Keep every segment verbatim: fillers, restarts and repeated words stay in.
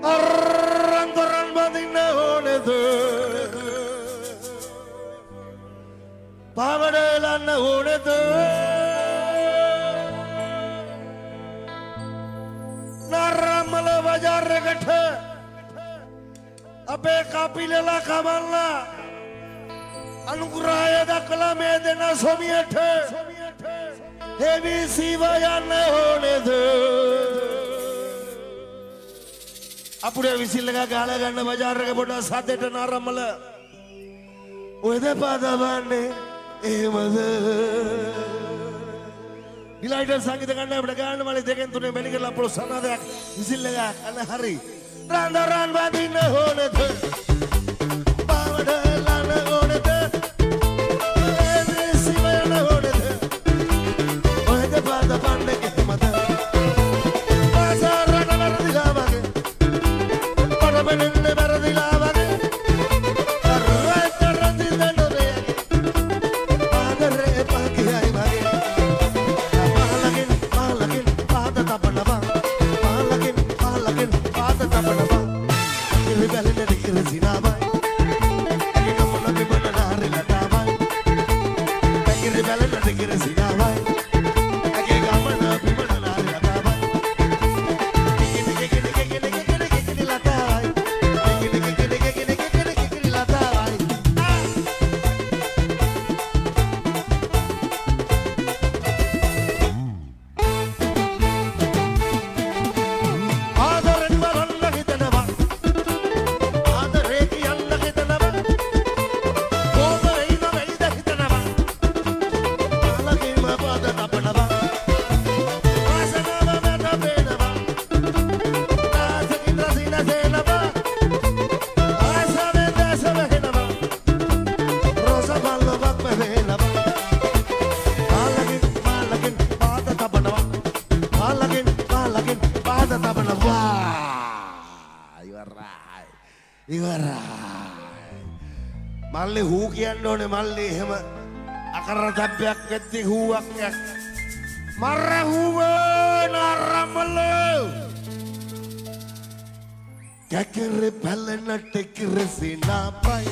අරන්තරන් බඳින්න ඕනෙද පාවඩලන්න ඕනෙද නරම්මල බජාර් එකට අපේ කපිලලා කමල්ලා අනුග්‍රහය දක්වලා මේ දෙන සොමියට එබී සීව යන්න ඕනෙද අපුඩේ විසිල් එක ගහලා ගන්න බජාර් එක පොඩ්ඩක් සද්දෙට නරම්මල ඔය දෙපා දවන්නේ එහෙමද ඩිලයිටර් සංගීත ගන්න අපිට ගන්න මලේ දෙකෙන් තුනේ බැලි කරලා අපෝ සනාදයක් විසිල් එක අන්න හරි රන් දරන් වදින්න ඕනෙද පාවඩලන්න ඕනෙද එබී සීව යන්න ඕනෙද ඔය දෙපා දවන්නේ එහෙමද බාසාරට වරදිලා වගේ පඩබෙන්නේ වරදිලා වගේ මල්ලි හූ කියන්න ඕනේ මල්ලි එහෙම අකර තබ්බයක් වෙද්දි හූවක් යක් මර හූව නරමල කැකර පැලනට කිරසිනාපයි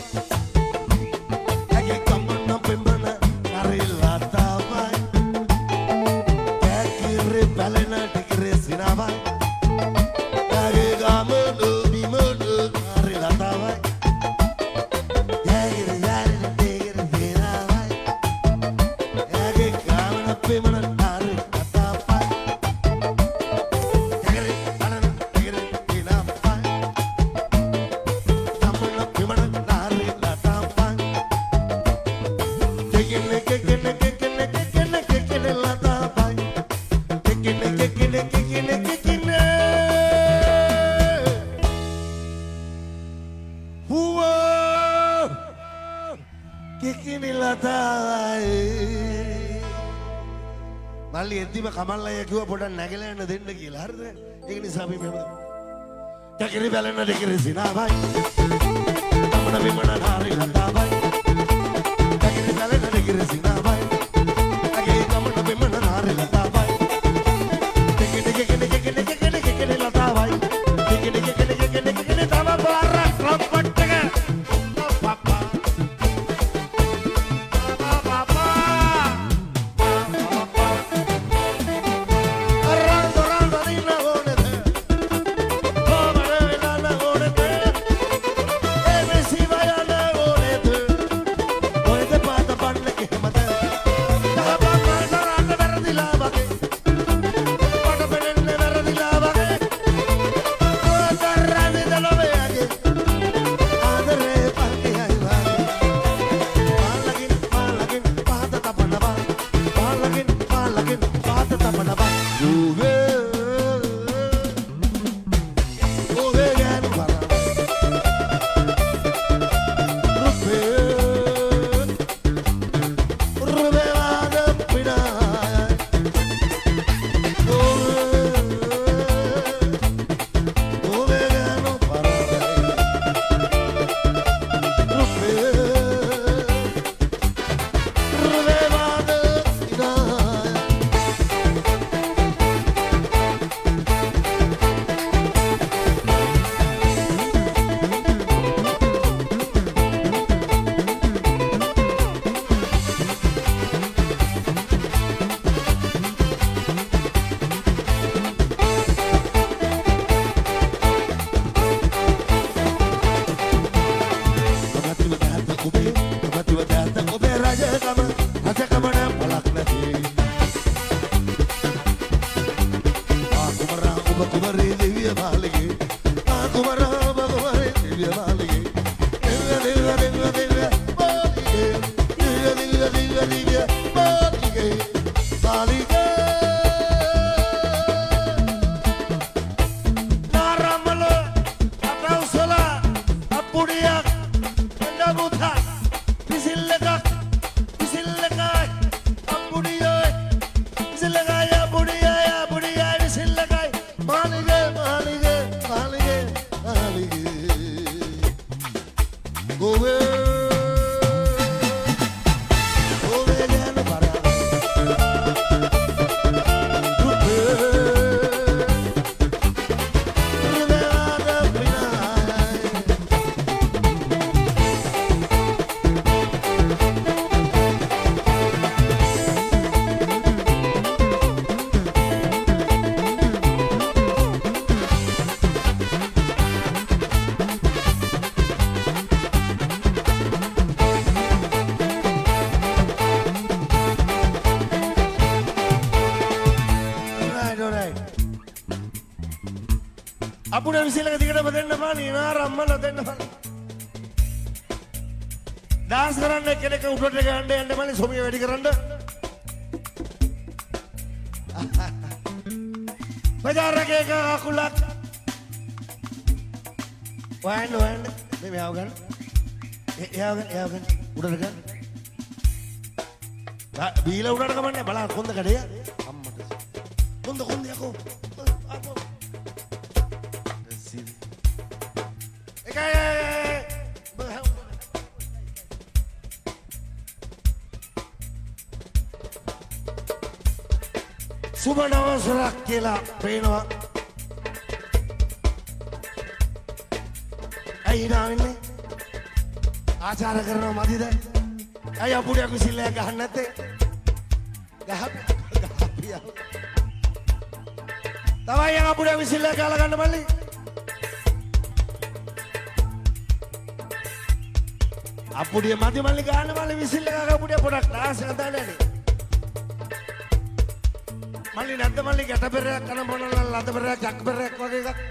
ඇගේ කමන පෙඹන කරලා තමයි කැකර පැලනට කිරසිනාපයි ඇගේ ගමන බිමන කරලා තමයි මල්ලි එද්දිම කමල්ලయ్య කිව්වා පොඩක් නැගලා යන්න දෙන්න කියලා. හරිද? ඒක නිසා අපි මෙහෙම කැකිරි බැලෙන්න දෙකිරි සිනාවයි. තමන විමන නාරි ලතාවයි. කැකිරි බැලෙන්න දෙකිරි සිනාවයි. අගේ තමන විමන නාරි ලතාවයි. දෙකෙ දෙකෙ කෙනෙ කෙනෙ කෙනෙ කෙනෙ ලතාවයි. දෙකෙ දෙකෙ කෙනෙ කෙනෙ කෙනෙ තම බාර ට්‍රම්පට් එක. පප්පා Mother कुमारी दिव्य मालिके आ कुमारा कुमारी दिव्य मालिके दिव्य दिव्य दिव्य दिव्य मालिके दिव्य दिव्य दिव्य दिव्य मालिके मालिके नारामलो अटाउसला अपुडिया कंडाबुथा पिसिल्लका पिसिल्लका अपुडिया पिसिल्लका या बुडिया या बुडिया पिसिल्लका मालिके मालिके मालिके मालिके गोवे गोवे जान para रुपे रुपे आदा बिना Alright, alright. අපුඩ විසිලක දිගටම දෙන්න පානි නාර අම්මලා දෙන්න පානි. ඩාන්ස් කරන්න කෙනෙක් උඩට ගන්න යන්න මල්ලි සොමිය වැඩි කරන්න. බજાරක එක අකුලක්. වයන්න වයන්න මේ මෙයාව ගන්න. එයාව ගන්න එයාව ගන්න උඩට ගන්න. බීලා උඩට කමන්නේ බලන්න කොන්ද කඩේ. අම්මට. කොන්ද කොන්ද යකෝ. අපෝ. රසීවි. එකයි. සුබ දවසක් කියලා පේනවා. ඇයි නාන්නේ? ආචාර කරනවා මදිද? ඇයි අපුඩියක් විසිල්ලයක් ගහන්න නැත්තේ? ගහපිය. ගහපිය. තවයි යන අපුඩියක් විසිල්ලයක් ගහලා ගන්න මල්ලි. අපුඩිය මදි මල්ලි ගන්න මල්ලි විසිල්ලක අපුඩිය පොඩක් ඩාන්ස් එක දාන්නේ. මල්ලි නැද්ද මල්ලි ගැට පෙරයක් කන මොනල ලද පෙරයක් ජක් පෙරයක් වගේ එකක්.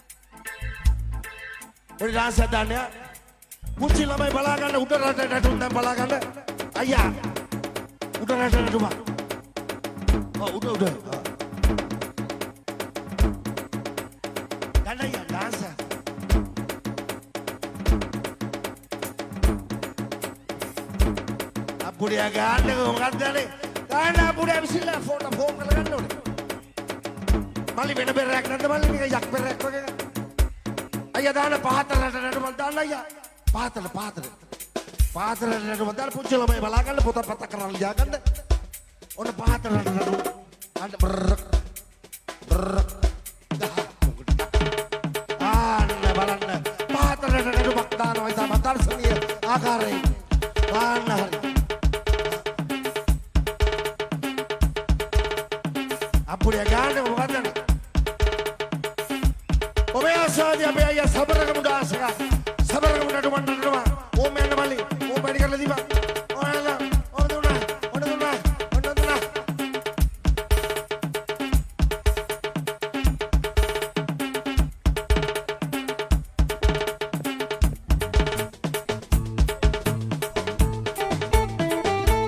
පොඩි ඩාන්ස් එකක් දාන්නේ. පුංචි ළමයි බලා ගන්න උඩ රට නටුන් දැන් බලා ගන්න. අයියා. උඩ රට නටුම. ඔව් උඩ උඩ. ගන්න අයියා ඩාන්ස්. අපුඩිය ගන්න මොකක්ද නේ? ගන්න අපුඩිය විසිලා ෆෝටෝ ෆෝන් කරලා ගන්න ඕනේ. මල්ලි වෙන පෙරයක් නැද්ද මල්ලි නිකන් යක් පෙරයක් වගේ. අයියා දාන්න පහත රට නටුම දාන්න අයියා. පාතල පාතල පාතල නඩු මතල් පුංචි ළමයි බලා ගන්න පොත පත කරලා ලියා ගන්න ඔන්න පාතල නඩු අන්න බර් බර් ආන්න බලන්න පාතල නඩු මක් දානවා ඉතින් මතල්සනිය ආකාරයෙන් ආන්න හරි අපුඩිය ගන්න මොකද නේ ඔබේ ආසාදී අපේ අයියා සබරක මුඩාසක සබරක මුඩට වන්නනවා ඕම යන්න මල්ලි ඕම වැඩි කරලා දීපන් ඔයාලා ඕන දුන්නා ඕන දුන්නා ඕන දුන්නා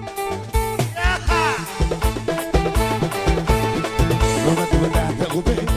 Roma tu benda tak ubah